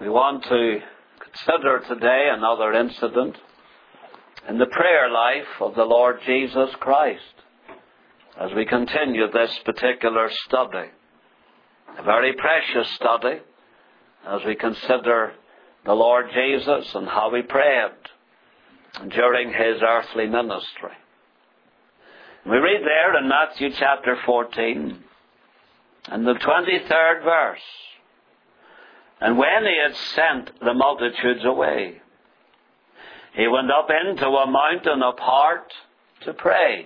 We want to consider today another incident in the prayer life of the Lord Jesus Christ as we continue this particular study. A very precious study as we consider the Lord Jesus and how He prayed during His earthly ministry. We read there in Matthew chapter 14, in the 23rd verse, "And when He had sent the multitudes away, He went up into a mountain apart to pray.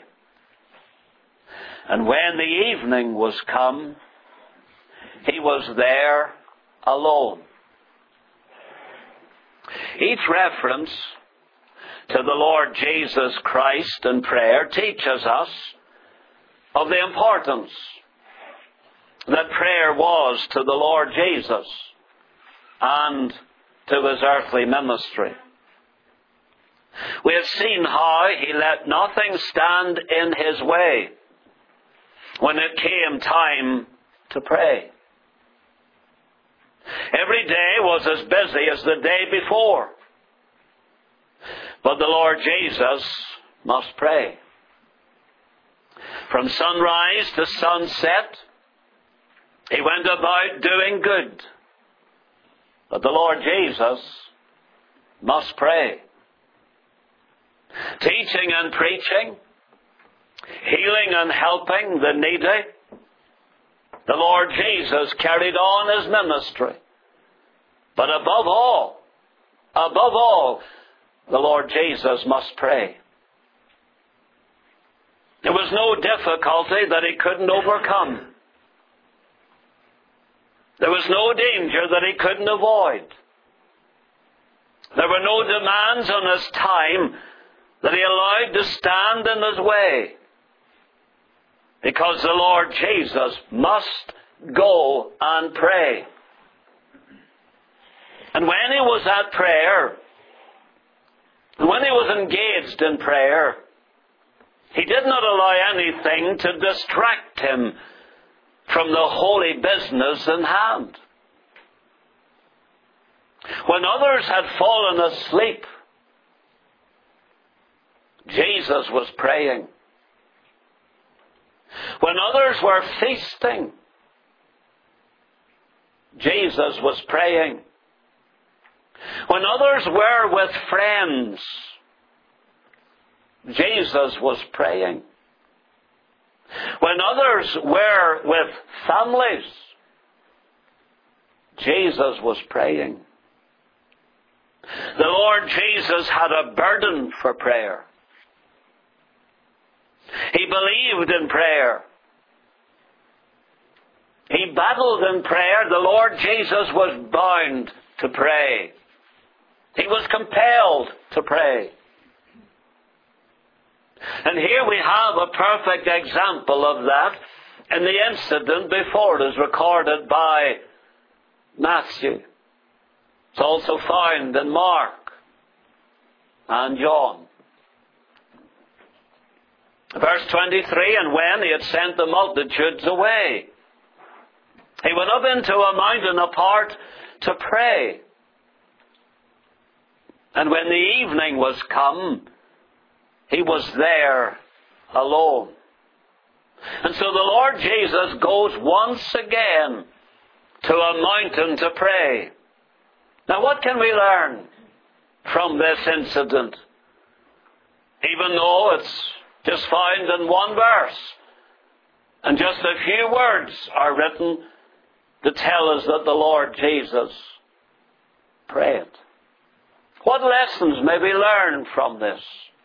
And when the evening was come, He was there alone." Each reference to the Lord Jesus Christ in prayer teaches us of the importance that prayer was to the Lord Jesus and to His earthly ministry. We have seen how He let nothing stand in His way when it came time to pray. Every day was as busy as the day before. But the Lord Jesus must pray. From sunrise to sunset, He went about doing good. But the Lord Jesus must pray. Teaching and preaching, healing and helping the needy, the Lord Jesus carried on His ministry. But above all, the Lord Jesus must pray. There was no difficulty that He couldn't overcome. There was no danger that He couldn't avoid. There were no demands on His time that He allowed to stand in His way. Because the Lord Jesus must go and pray. And when He was at prayer, when He was engaged in prayer, He did not allow anything to distract Him from the holy business in hand. When others had fallen asleep, Jesus was praying. When others were feasting, Jesus was praying. When others were with friends, Jesus was praying. When others were with families, Jesus was praying. The Lord Jesus had a burden for prayer. He believed in prayer. He battled in prayer. The Lord Jesus was bound to pray. He was compelled to pray. And here we have a perfect example of that in the incident before it is recorded by Matthew. It's also found in Mark and John. Verse 23, "And when He had sent the multitudes away, He went up into a mountain apart to pray. And when the evening was come, He was there alone." And so the Lord Jesus goes once again to a mountain to pray. Now what can we learn from this incident? Even though it's just found in one verse, and just a few words are written to tell us that the Lord Jesus prayed. What lessons may we learn from this?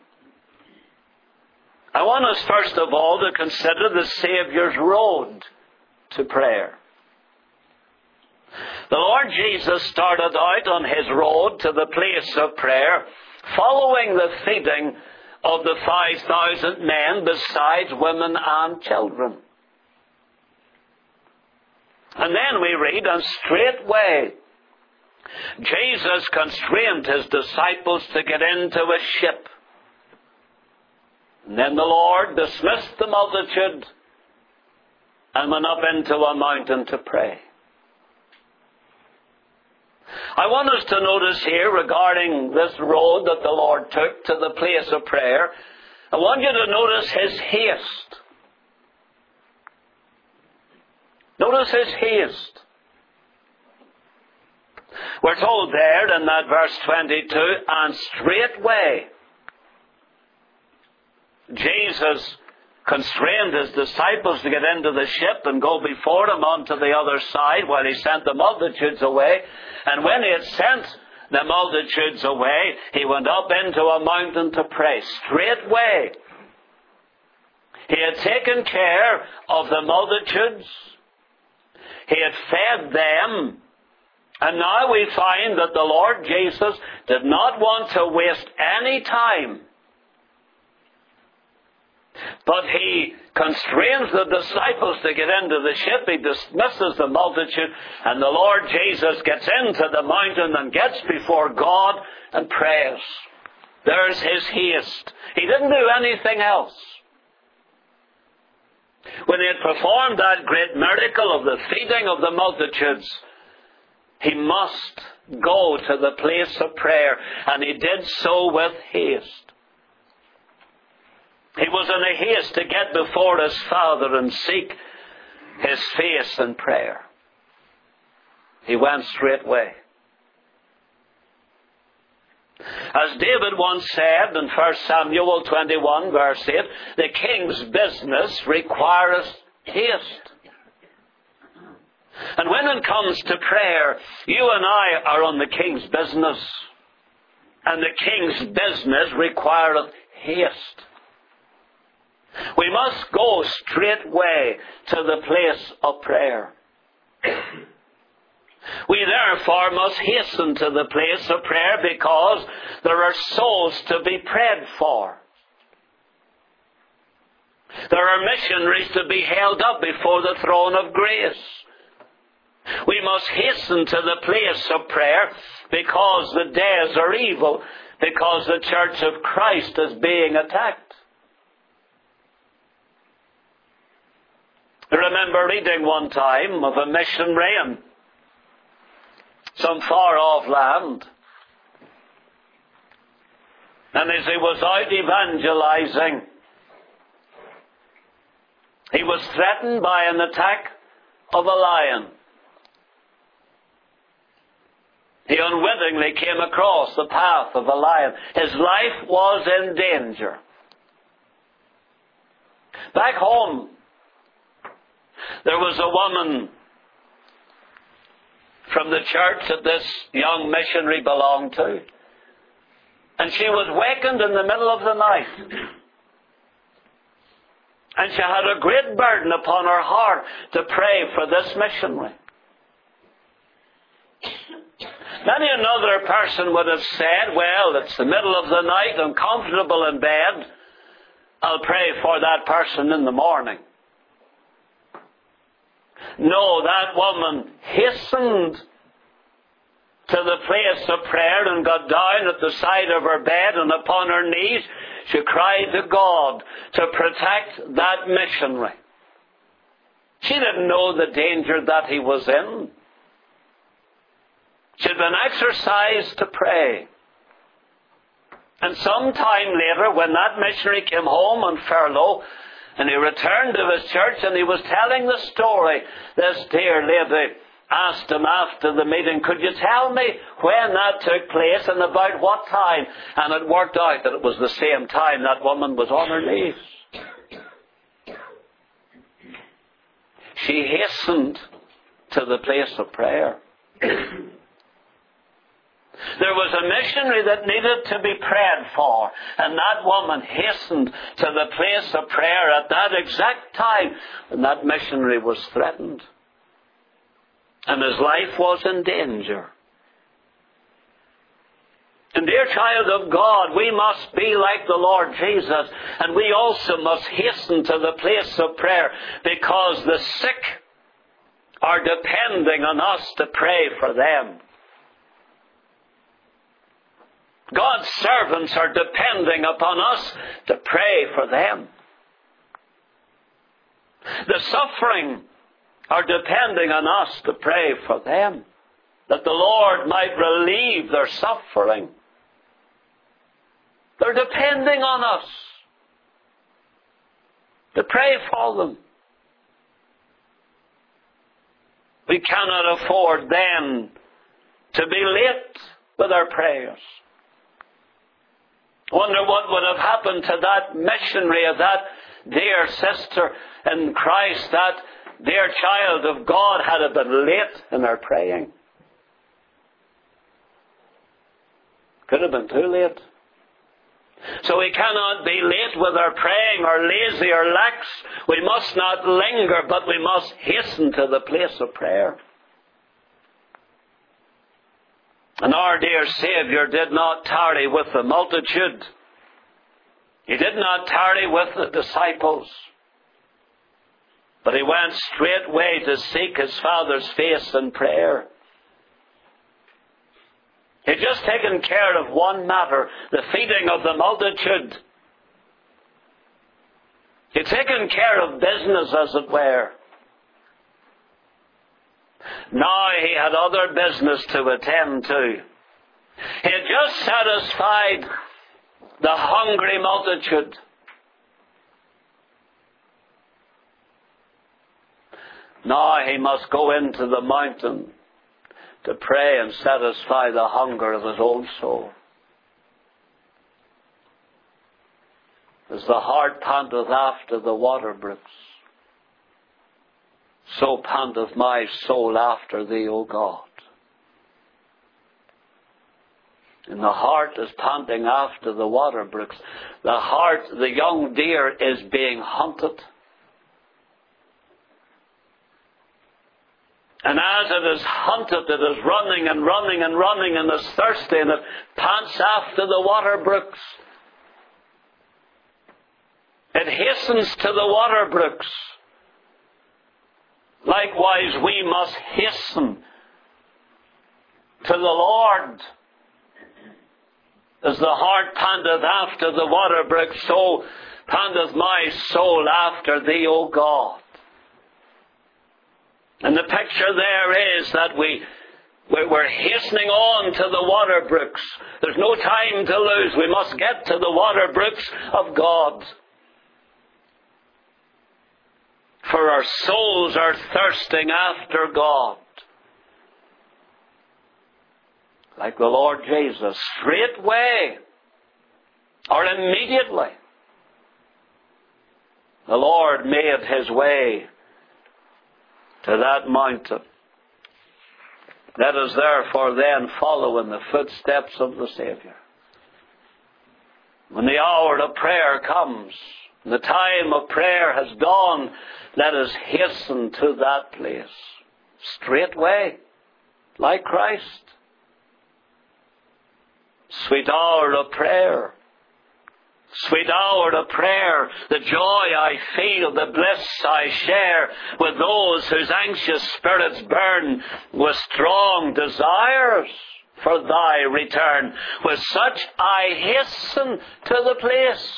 I want us first of all to consider the Saviour's road to prayer. The Lord Jesus started out on His road to the place of prayer, following the feeding of the 5,000 men besides women and children. And then we read, "And straightway Jesus constrained His disciples to get into a ship. And then the Lord dismissed the multitude and went up into a mountain to pray." I want us to notice here regarding this road that the Lord took to the place of prayer, I want you to notice His haste. Notice His haste. We're told there in that verse 22, and straightway Jesus constrained His disciples to get into the ship and go before Him onto the other side while He sent the multitudes away. And when He had sent the multitudes away, He went up into a mountain to pray. Straightway He had taken care of the multitudes. He had fed them. And now we find that the Lord Jesus did not want to waste any time, but He constrains the disciples to get into the ship. He dismisses the multitude, and the Lord Jesus gets into the mountain and gets before God and prays. There's His haste. He didn't do anything else. When He had performed that great miracle of the feeding of the multitudes, He must go to the place of prayer, and He did so with haste. He was in a haste to get before His Father and seek His face in prayer. He went straightway. As David once said in 1 Samuel 21 verse 8, the king's business requires haste. And when it comes to prayer, you and I are on the king's business. And the king's business requireth haste. We must go straightway to the place of prayer. We therefore must hasten to the place of prayer because there are souls to be prayed for. There are missionaries to be held up before the throne of grace. We must hasten to the place of prayer because the days are evil, because the church of Christ is being attacked. I remember reading one time of a missionary in some far-off land. And as he was out evangelizing, he was threatened by an attack of a lion. He unwittingly came across the path of a lion. His life was in danger. Back home, there was a woman from the church that this young missionary belonged to. And she was wakened in the middle of the night. And she had a great burden upon her heart to pray for this missionary. Many another person would have said, well, it's the middle of the night, I'm comfortable in bed, I'll pray for that person in the morning. No, that woman hastened to the place of prayer and got down at the side of her bed, and upon her knees she cried to God to protect that missionary. She didn't know the danger that he was in. She had been exercised to pray. And some time later, when that missionary came home on furlough, and he returned to his church and he was telling the story, this dear lady asked him after the meeting, could you tell me when that took place and about what time? And it worked out that it was the same time that woman was on her knees. She hastened to the place of prayer. There was a missionary that needed to be prayed for, and that woman hastened to the place of prayer at that exact time when that missionary was threatened and his life was in danger. And dear child of God, we must be like the Lord Jesus, and we also must hasten to the place of prayer because the sick are depending on us to pray for them. God's servants are depending upon us to pray for them. The suffering are depending on us to pray for them. that the Lord might relieve their suffering. They're depending on us to pray for them. We cannot afford then to be late with our prayers. Wonder what would have happened to that missionary, of that dear sister in Christ, that dear child of God, had it been late in her praying. Could have been too late. So we cannot be late with our praying, or lazy, or lax. We must not linger, but we must hasten to the place of prayer. And our dear Saviour did not tarry with the multitude. He did not tarry with the disciples. But he went straightway to seek his Father's face in prayer. He had just taken care of one matter, the feeding of the multitude. He had taken care of business, as it were. Now he had other business to attend to. He had just satisfied the hungry multitude. Now he must go into the mountain to pray and satisfy the hunger of his own soul. As the hart panteth after the water brooks, so panteth my soul after thee, O God. And the hart is panting after the water brooks. The hart, the young deer, is being hunted. And as it is hunted, it is running and running and running, and is thirsty, and it pants after the water brooks. It hastens to the water brooks. Likewise, we must hasten to the Lord. As the hart panteth after the water brooks, so panteth my soul after thee, O God. And the picture there is that we're hastening on to the water brooks. There's no time to lose. We must get to the water brooks of God. For our souls are thirsting after God. Like the Lord Jesus, straightway or immediately, the Lord made his way to that mountain. Let us therefore then follow in the footsteps of the Saviour. When the hour of prayer comes, the time of prayer has dawned, let us hasten to that place straightway, like Christ. Sweet hour of prayer. Sweet hour of prayer, the joy I feel, the bliss I share with those whose anxious spirits burn with strong desires for thy return. With such I hasten to the place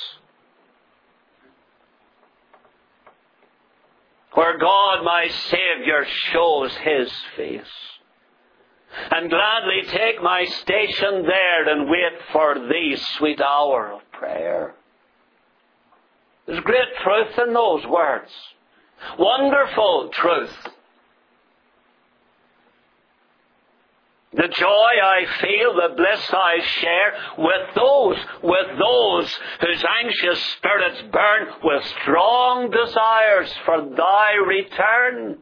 where God my Saviour shows his face, and gladly take my station there and wait for thee, sweet hour of prayer. There's great truth in those words. Wonderful truth. The joy I feel, the bliss I share with those whose anxious spirits burn with strong desires for thy return.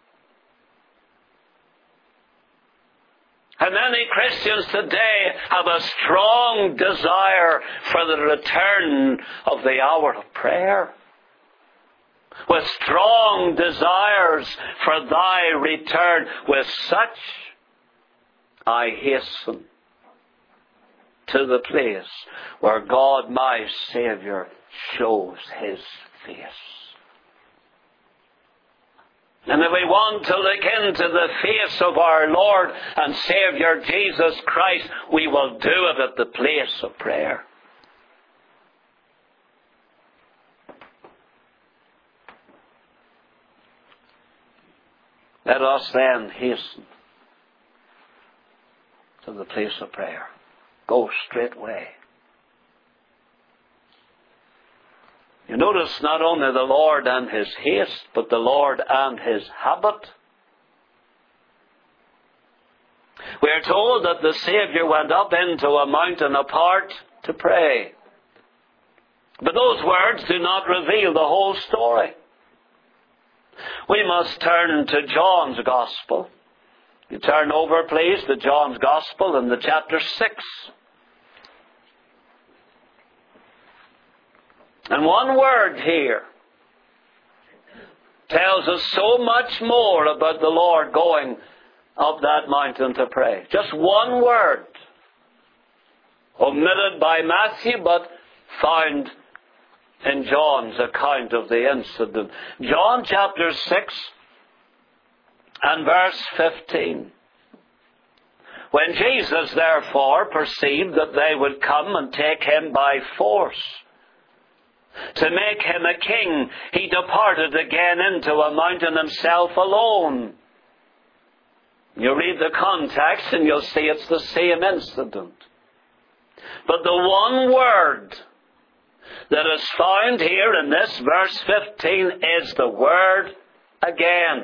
And many Christians today have a strong desire for the return of the hour of prayer. With strong desires for thy return, with such I hasten to the place where God my Saviour shows his face. And if we want to look into the face of our Lord and Saviour Jesus Christ, we will do it at the place of prayer. Let us then hasten to the place of prayer. Go straightway. You notice not only the Lord and His haste, but the Lord and His habit. We are told that the Saviour went up into a mountain apart to pray. But those words do not reveal the whole story. We must turn to John's Gospel. You turn over, please, to John's Gospel in the chapter 6. And one word here tells us so much more about the Lord going up that mountain to pray. Just one word, omitted by Matthew, but found in John's account of the incident. John chapter 6 and verse 15. When Jesus therefore perceived that they would come and take him by force to make him a king, he departed again into a mountain himself alone. You read the context and you'll see it's the same incident. But the one word that is found here in this verse 15 is the word again.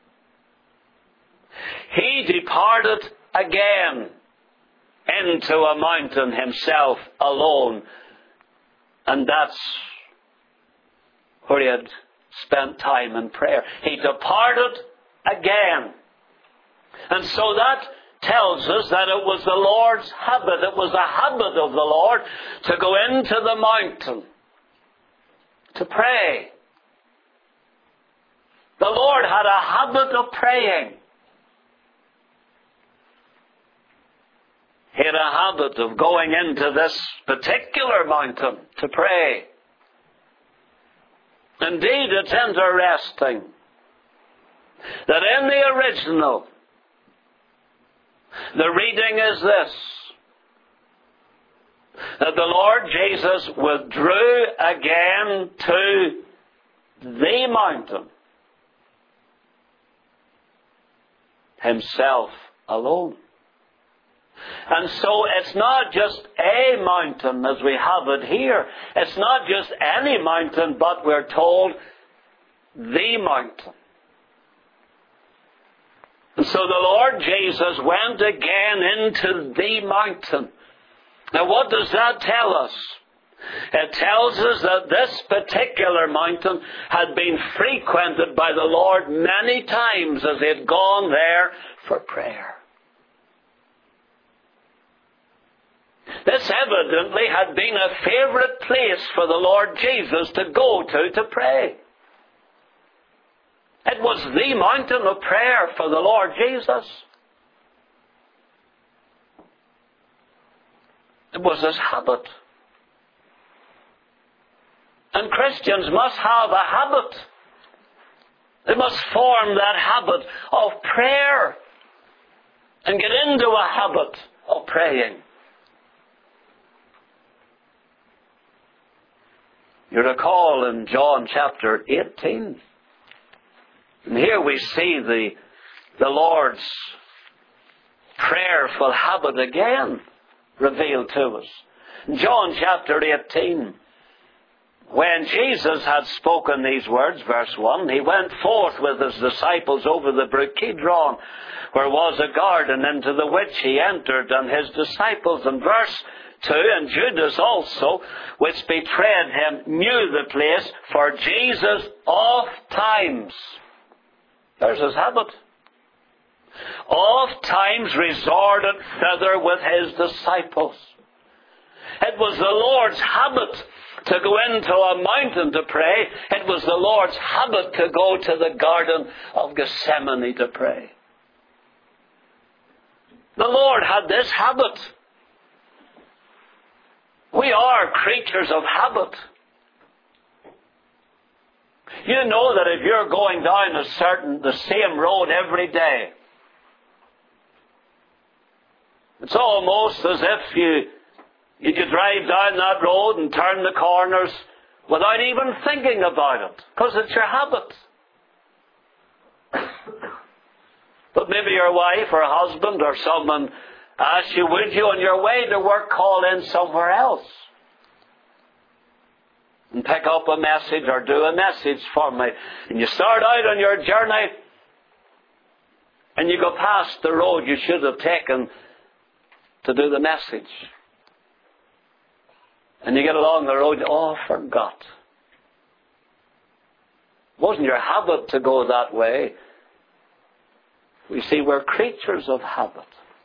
He departed again into a mountain himself alone. And that's where he had spent time in prayer. He departed again. And so that tells us that it was the Lord's habit. It was a habit of the Lord to go into the mountain to pray. The Lord had a habit of praying. He had a habit of going into this particular mountain to pray. Indeed, it's interesting that in the original, the reading is this, that the Lord Jesus withdrew again to the mountain, himself alone. And so it's not just a mountain as we have it here. It's not just any mountain, but we're told the mountain. And so the Lord Jesus went again into the mountain. Now what does that tell us? It tells us that this particular mountain had been frequented by the Lord many times as he had gone there for prayer. This evidently had been a favorite place for the Lord Jesus to go to pray. It was the mountain of prayer for the Lord Jesus. It was his habit. And Christians must have a habit. They must form that habit of prayer and get into a habit of praying. You recall in John chapter 18, and here we see the Lord's prayerful habit again revealed to us. In John chapter 18, when Jesus had spoken these words, verse 1, he went forth with his disciples over the brook Kidron, where was a garden, into the which he entered, and his disciples. In verse 2, and Judas also, which betrayed him, knew the place, for Jesus oft times, there's his habit, oft times resorted thither with his disciples. It was the Lord's habit to go into a mountain to pray. It was the Lord's habit to go to the Garden of Gethsemane to pray. The Lord had this habit. We are creatures of habit. You know that if you're going down the same road every day, it's almost as if you could drive down that road and turn the corners without even thinking about it, because it's your habit. But maybe your wife or husband or someone ask you, would you on your way to work call in somewhere else and pick up a message or do a message for me? And you start out on your journey and you go past the road you should have taken to do the message. And you get along the road, oh, I forgot. It wasn't your habit to go that way. We see we're creatures of habit.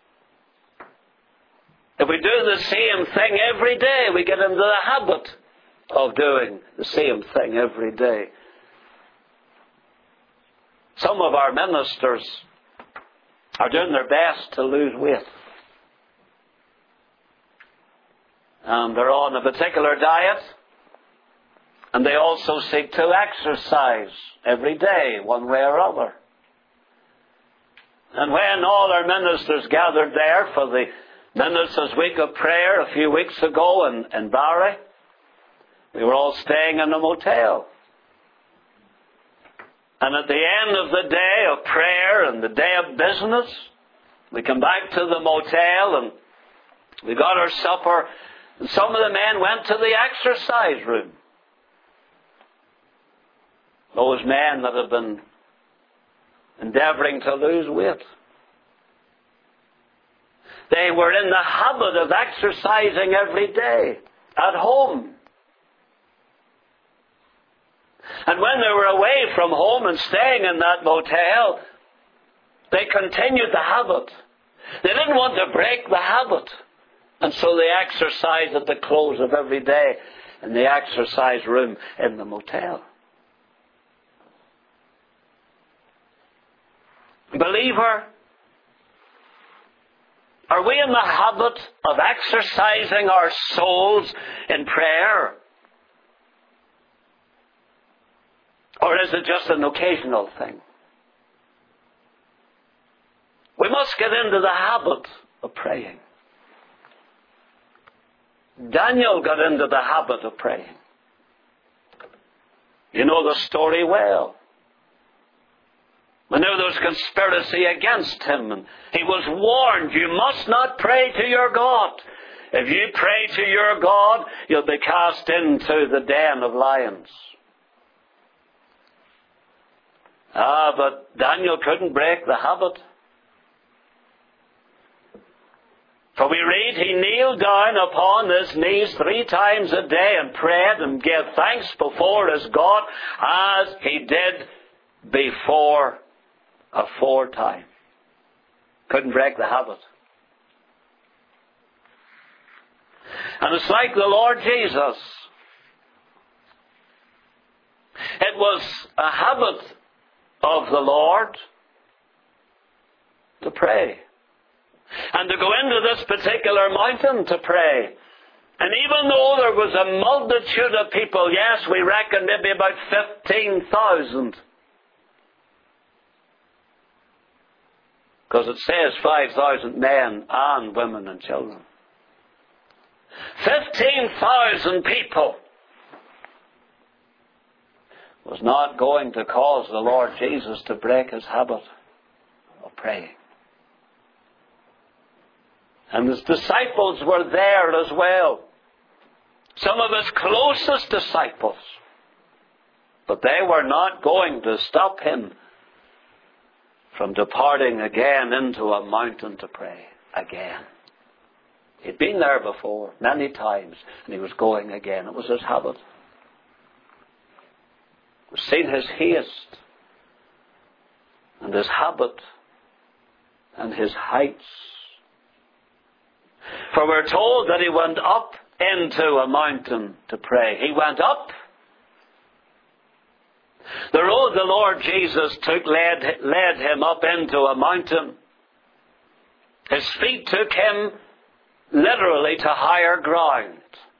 If we do the same thing every day, we get into the habit of doing the same thing every day. Some of our ministers are doing their best to lose weight. And they're on a particular diet. And they also seek to exercise every day, one way or other. And when all our ministers gathered there for the Ministers' Week of Prayer a few weeks ago in Barry, we were all staying in a motel. And at the end of the day of prayer and the day of business, we come back to the motel and we got our supper. And some of the men went to the exercise room. Those men that have been endeavoring to lose weight. They were in the habit of exercising every day at home. And when they were away from home and staying in that motel, they continued the habit. They didn't want to break the habit. And so they exercised at the close of every day in the exercise room in the motel. Believer, are we in the habit of exercising our souls in prayer? Or is it just an occasional thing? We must get into the habit of praying. Daniel got into the habit of praying. You know the story well. When there was conspiracy against him, and he was warned, you must not pray to your God. If you pray to your God, you'll be cast into the den of lions. But Daniel couldn't break the habit. For we read, he kneeled down upon his knees 3 times a day and prayed and gave thanks before his God as he did before aforetime. Couldn't break the habit. And it's like the Lord Jesus. It was a habit of the Lord to pray. And to go into this particular mountain to pray. And even though there was a multitude of people, yes, we reckon maybe about 15,000. Because it says 5,000 men and women and children. 15,000 people was not going to cause the Lord Jesus to break his habit of praying. And his disciples were there as well. Some of his closest disciples. But they were not going to stop him from departing again into a mountain to pray again. He'd been there before, many times, and he was going again. It was his habit. We've seen his haste, and his habit, and his heights. For we're told that he went up into a mountain to pray. He went up. The road the Lord Jesus took led him up into a mountain. His feet took him literally to higher ground.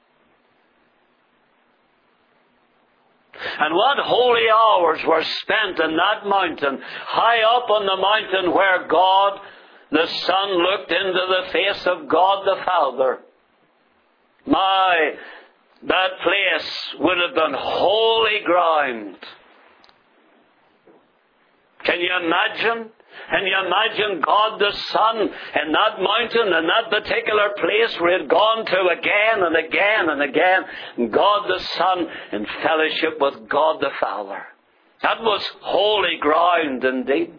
And what holy hours were spent in that mountain, high up on the mountain where God the Son looked into the face of God the Father. That place would have been holy ground. Can you imagine And you imagine God the Son in that mountain, in that particular place where he had gone to again and again and again. And God the Son in fellowship with God the Father. That was holy ground indeed.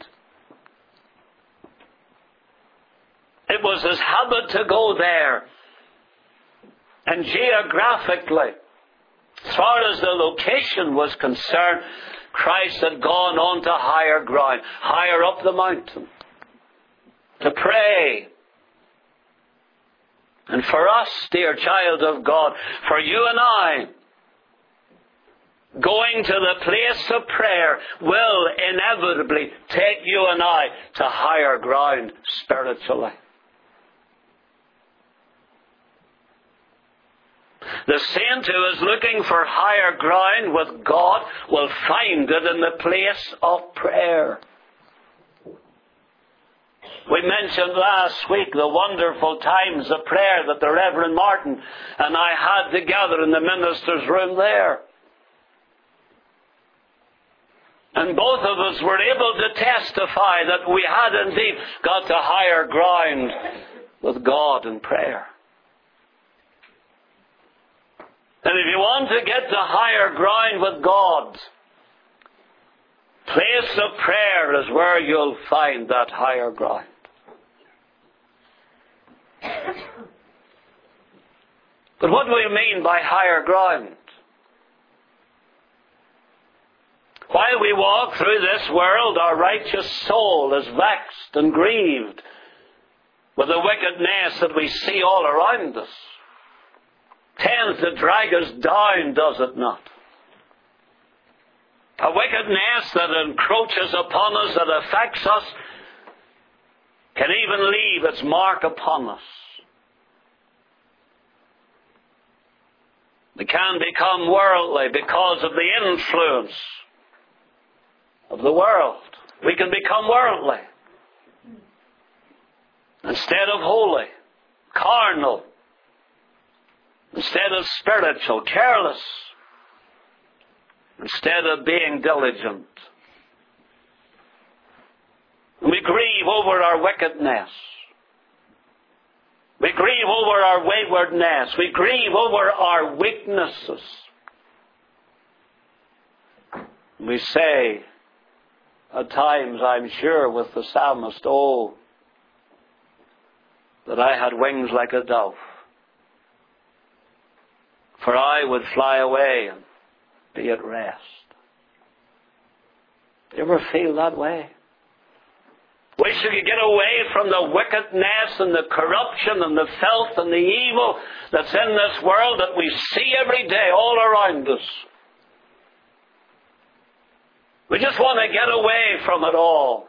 It was his habit to go there. And geographically, as far as the location was concerned, Christ had gone on to higher ground, higher up the mountain, to pray. And for us, dear child of God, for you and I, going to the place of prayer will inevitably take you and I to higher ground spiritually. The saint who is looking for higher ground with God will find it in the place of prayer. We mentioned last week the wonderful times of prayer that the Reverend Martin and I had together in the minister's room there. And both of us were able to testify that we had indeed got to higher ground with God in prayer. And if you want to get to higher ground with God, place of prayer is where you'll find that higher ground. But what do we mean by higher ground? While we walk through this world, our righteous soul is vexed and grieved with the wickedness that we see all around us. Tends to drag us down, does it not? A wickedness that encroaches upon us, that affects us, can even leave its mark upon us. We can become worldly because of the influence of the world. We can become worldly instead of holy, carnal, instead of spiritual, careless, instead of being diligent. We grieve over our wickedness. We grieve over our waywardness. We grieve over our weaknesses. We say, at times, I'm sure, with the psalmist, oh, that I had wings like a dove. For I would fly away and be at rest. Do you ever feel that way? Wish you could get away from the wickedness and the corruption and the filth and the evil that's in this world that we see every day all around us. We just want to get away from it all.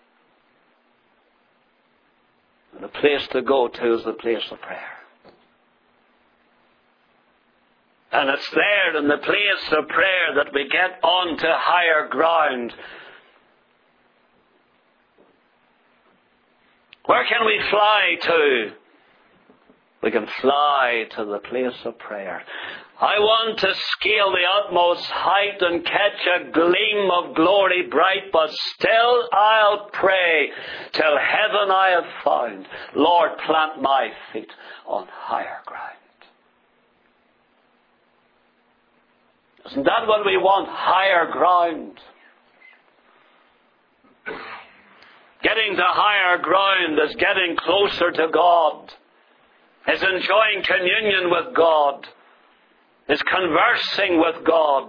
And the place to go to is the place of prayer. And it's there in the place of prayer that we get on to higher ground. Where can we fly to? We can fly to the place of prayer. I want to scale the utmost height and catch a gleam of glory bright, but still I'll pray till heaven I have found. Lord, plant my feet on higher ground. Isn't that what we want? Higher ground. Getting to higher ground is getting closer to God, is enjoying communion with God, is conversing with God,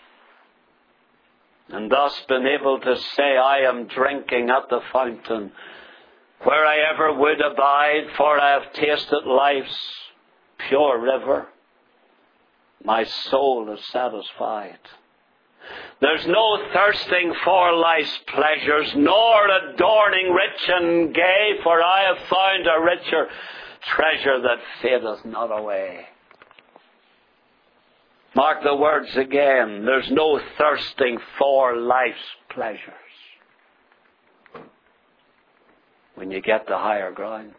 and thus being able to say, I am drinking at the fountain where I ever would abide, for I have tasted life's pure river. My soul is satisfied. There's no thirsting for life's pleasures, nor adorning rich and gay, for I have found a richer treasure that fadeth not away. Mark the words again. There's no thirsting for life's pleasures when you get to higher ground.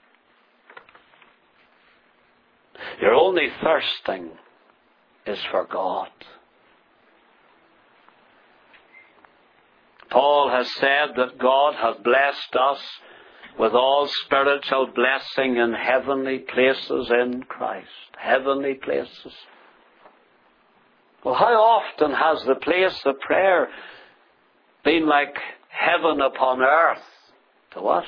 Your only thirsting is for God. Paul has said that God hath blessed us with all spiritual blessing in heavenly places in Christ. Heavenly places. Well, how often has the place of prayer been like heaven upon earth to us?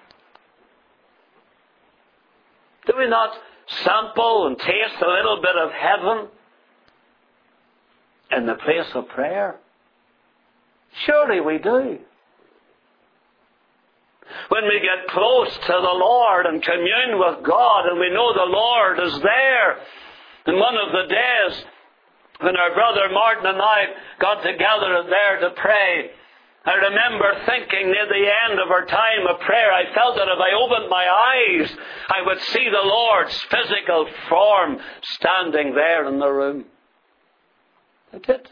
Do we not sample and taste a little bit of heaven in the place of prayer? Surely we do. When we get close to the Lord and commune with God and we know the Lord is there. And one of the days when our brother Martin and I got together there to pray, I remember thinking near the end of our time of prayer, I felt that if I opened my eyes, I would see the Lord's physical form standing there in the room. I did.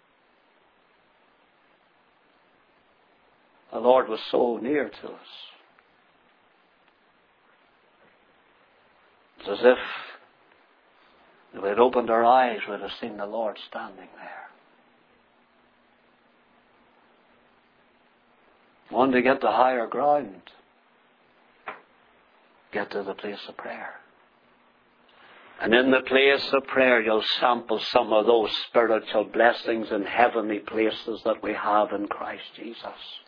The Lord was so near to us. It's as if we had opened our eyes, we'd have seen the Lord standing there. Want to get to higher ground? Get to the place of prayer. And in the place of prayer, you'll sample some of those spiritual blessings in heavenly places that we have in Christ Jesus.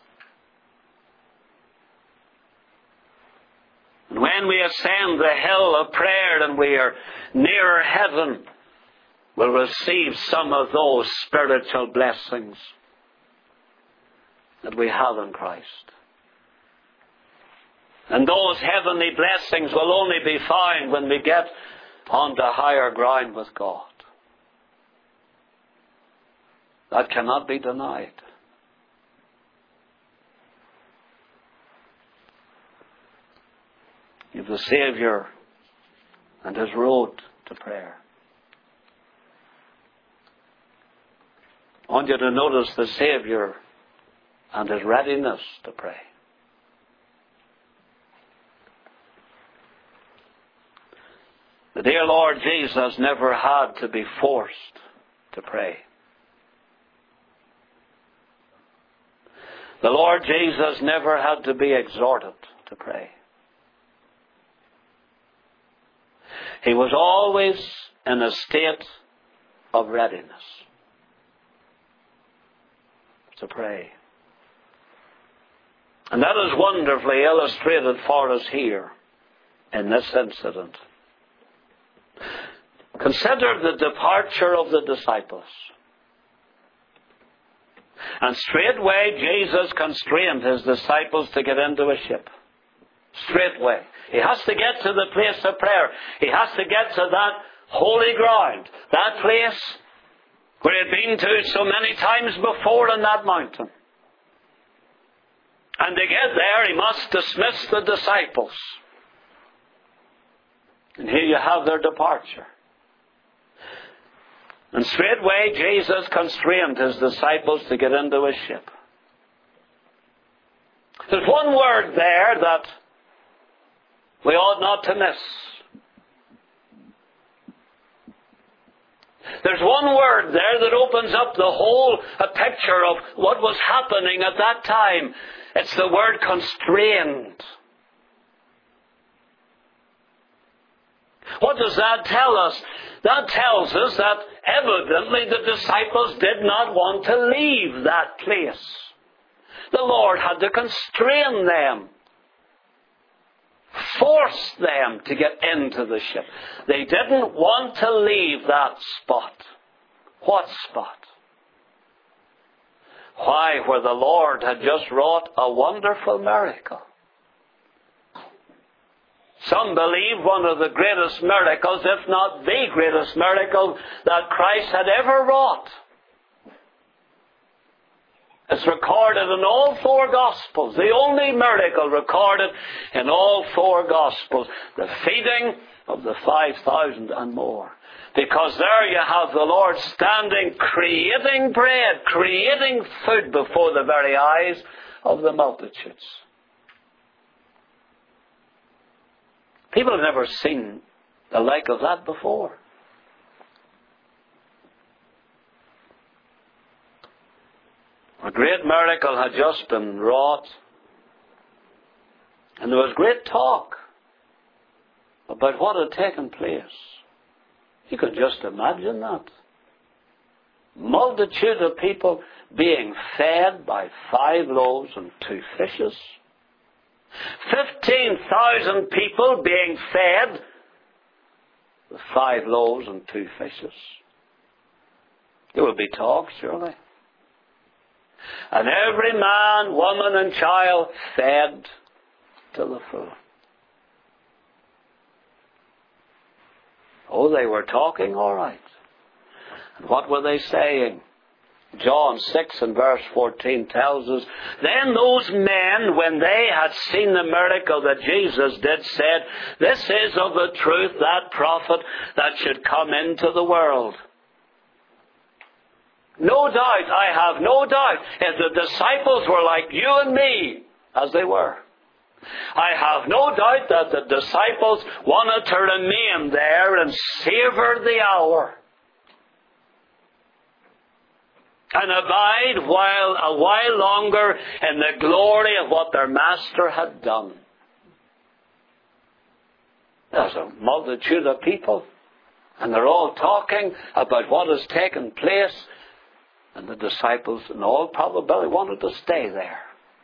And when we ascend the hill of prayer and we are nearer heaven, we'll receive some of those spiritual blessings that we have in Christ. And those heavenly blessings will only be found when we get onto higher ground with God. That cannot be denied. You've the Saviour and His road to prayer. I want you to notice the Saviour and His readiness to pray. The dear Lord Jesus never had to be forced to pray. The Lord Jesus never had to be exhorted to pray. He was always in a state of readiness to pray. And that is wonderfully illustrated for us here in this incident. Consider the departure of the disciples. And straightway Jesus constrained His disciples to get into a ship. Straightway. He has to get to the place of prayer. He has to get to that holy ground. That place where He had been to so many times before on that mountain. And to get there, He must dismiss the disciples. And here you have their departure. And straightway Jesus constrained His disciples to get into a ship. There's one word there that we ought not to miss. There's one word there that opens up the whole picture of what was happening at that time. It's the word constrained. What does that tell us? That tells us that evidently the disciples did not want to leave that place. The Lord had to constrain them. Force them to get into the ship. They didn't want to leave that spot. What spot? Why, where the Lord had just wrought a wonderful miracle. Some believe one of the greatest miracles, if not the greatest miracle that Christ had ever wrought. It's recorded in all four Gospels. The only miracle recorded in all four Gospels. The feeding of the 5,000 and more. Because there you have the Lord standing, creating bread, creating food before the very eyes of the multitudes. People have never seen the like of that before. We're great miracle had just been wrought. And there was great talk about what had taken place. You can just imagine that. Multitude of people being fed by 5 loaves and 2 fishes. 15,000 people being fed with 5 loaves and 2 fishes. There will be talk, surely. And every man, woman and child fed to the full. Oh, they were talking all right. And what were they saying? John 6 and verse 14 tells us, then those men, when they had seen the miracle that Jesus did, said, this is of the truth that prophet that should come into the world. No doubt, I have no doubt, if the disciples were like you and me, as they were, I have no doubt that the disciples wanted to remain there and savour the hour and abide a while longer in the glory of what their Master had done. There's a multitude of people, and they're all talking about what has taken place, and the disciples, in all probability, wanted to stay there.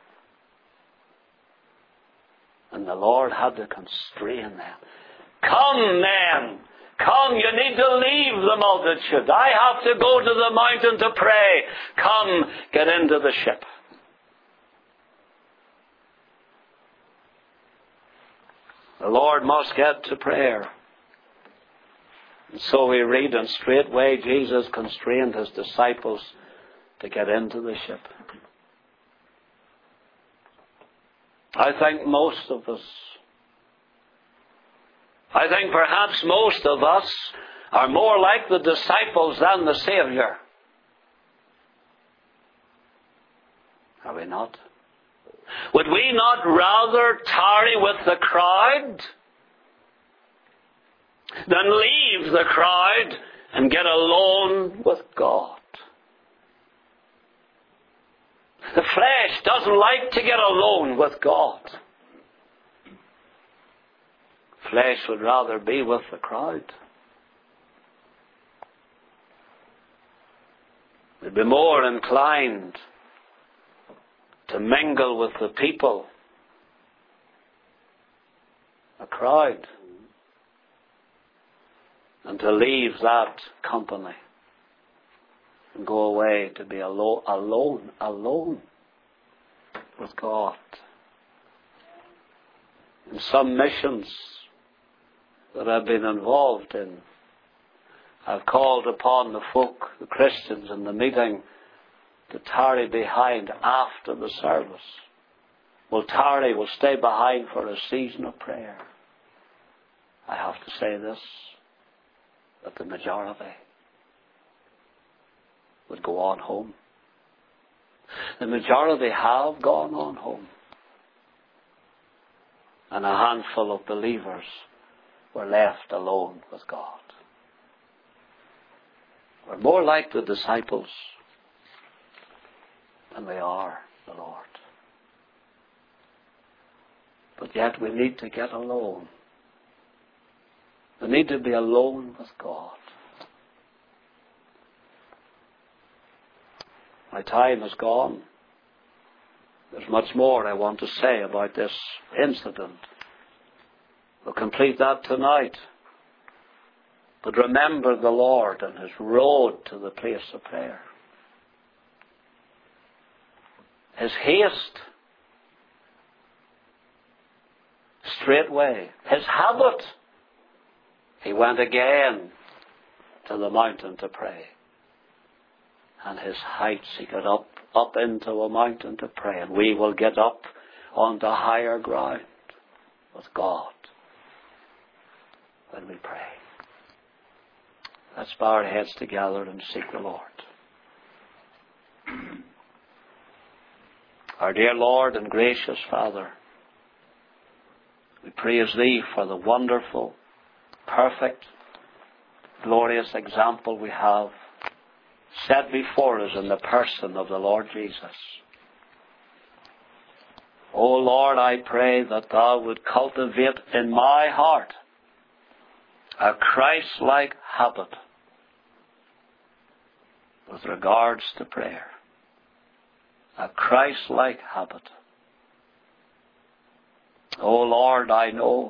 And the Lord had to constrain them. Come, men! Come, you need to leave the multitude. I have to go to the mountain to pray. Come, get into the ship. The Lord must get to prayer. And so we read, and straightway Jesus constrained his disciples to get into the ship. I think perhaps most of us are more like the disciples than the Saviour. Are we not? Would we not rather tarry with the crowd than leave the crowd and get alone with God? The flesh doesn't like to get alone with God. Flesh would rather be with the crowd. We'd be more inclined to mingle with the people, a crowd, and to leave that company and go away to be alone with God. In some missions that I've been involved in, I've called upon the folk, the Christians in the meeting, to tarry behind after the service. We'll stay behind for a season of prayer. I have to say this, that the majority would go on home. The majority have gone on home. And a handful of believers were left alone with God. We're more like the disciples than we are the Lord. But yet we need to get alone. We need to be alone with God. My time is gone. There's much more I want to say about this incident. We'll complete that tonight. But remember the Lord and his road to the place of prayer. His haste. Straightway. His habit. He went again to the mountain to pray. And his heights, he got up into a mountain to pray. And we will get up onto higher ground with God when we pray. Let's bow our heads together and seek the Lord. Our dear Lord and gracious Father, we praise Thee for the wonderful, perfect, glorious example we have set before us in the person of the Lord Jesus. O Lord, I pray that Thou would cultivate in my heart a Christ-like habit with regards to prayer. A Christ-like habit. O Lord, I know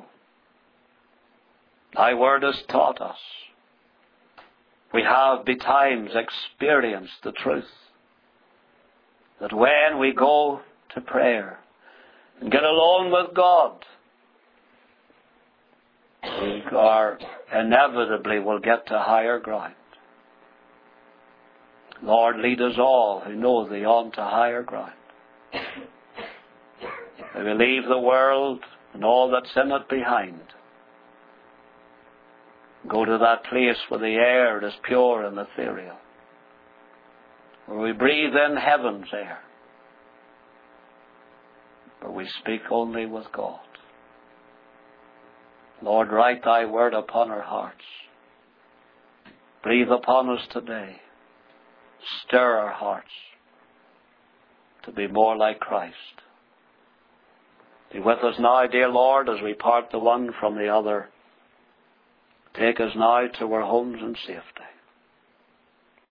Thy Word has taught us. We have betimes experienced the truth that when we go to prayer and get alone with God, we inevitably will get to higher ground. Lord, lead us all who know Thee on to higher ground. May we leave the world and all that's in it behind. Go to that place where the air is pure and ethereal, where we breathe in heaven's air, where we speak only with God. Lord, write Thy Word upon our hearts. Breathe upon us today. Stir our hearts to be more like Christ. Be with us now, dear Lord, as we part the one from the other. Take us now to our homes in safety.